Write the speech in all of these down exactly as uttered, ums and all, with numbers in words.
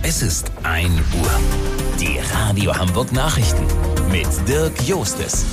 Es ist ein Uhr. Die Radio Hamburg Nachrichten mit Dirk Jostes.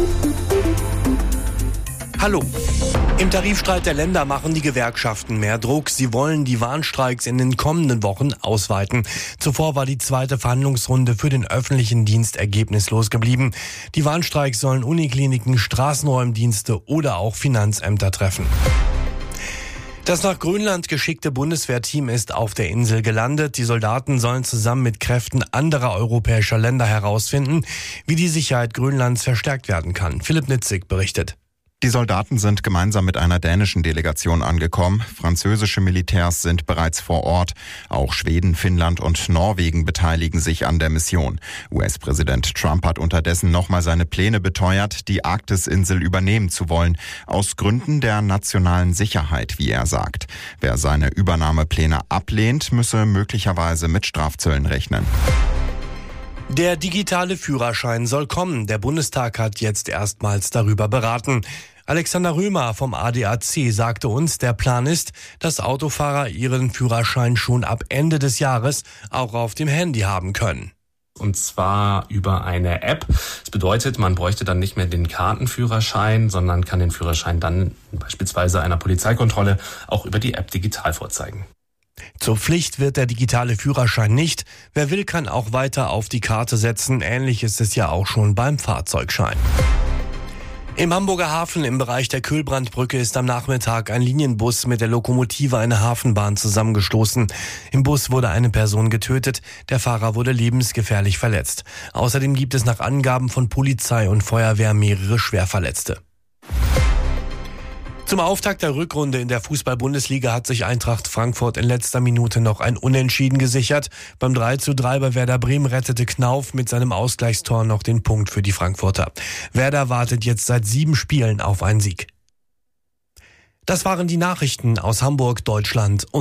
Hallo. Im Tarifstreit der Länder machen die Gewerkschaften mehr Druck. Sie wollen die Warnstreiks in den kommenden Wochen ausweiten. Zuvor war die zweite Verhandlungsrunde für den öffentlichen Dienst ergebnislos geblieben. Die Warnstreiks sollen Unikliniken, Straßenräumdienste oder auch Finanzämter treffen. Das nach Grönland geschickte Bundeswehrteam ist auf der Insel gelandet. Die Soldaten sollen zusammen mit Kräften anderer europäischer Länder herausfinden, wie die Sicherheit Grönlands verstärkt werden kann. Philipp Nitzig berichtet. Die Soldaten sind gemeinsam mit einer dänischen Delegation angekommen. Französische Militärs sind bereits vor Ort. Auch Schweden, Finnland und Norwegen beteiligen sich an der Mission. U S-Präsident Trump hat unterdessen nochmal seine Pläne beteuert, die Arktisinsel übernehmen zu wollen. Aus Gründen der nationalen Sicherheit, wie er sagt. Wer seine Übernahmepläne ablehnt, müsse möglicherweise mit Strafzöllen rechnen. Der digitale Führerschein soll kommen. Der Bundestag hat jetzt erstmals darüber beraten. Alexander Römer vom A D A C sagte uns, der Plan ist, dass Autofahrer ihren Führerschein schon ab Ende des Jahres auch auf dem Handy haben können. Und zwar über eine App. Das bedeutet, man bräuchte dann nicht mehr den Kartenführerschein, sondern kann den Führerschein dann beispielsweise einer Polizeikontrolle auch über die App digital vorzeigen. Zur Pflicht wird der digitale Führerschein nicht. Wer will, kann auch weiter auf die Karte setzen. Ähnlich ist es ja auch schon beim Fahrzeugschein. Im Hamburger Hafen im Bereich der Kühlbrandbrücke ist am Nachmittag ein Linienbus mit der Lokomotive einer Hafenbahn zusammengestoßen. Im Bus wurde eine Person getötet, der Fahrer wurde lebensgefährlich verletzt. Außerdem gibt es nach Angaben von Polizei und Feuerwehr mehrere Schwerverletzte. Zum Auftakt der Rückrunde in der Fußball-Bundesliga hat sich Eintracht Frankfurt in letzter Minute noch ein Unentschieden gesichert. Beim drei zu drei bei Werder Bremen rettete Knauf mit seinem Ausgleichstor noch den Punkt für die Frankfurter. Werder wartet jetzt seit sieben Spielen auf einen Sieg. Das waren die Nachrichten aus Hamburg, Deutschland und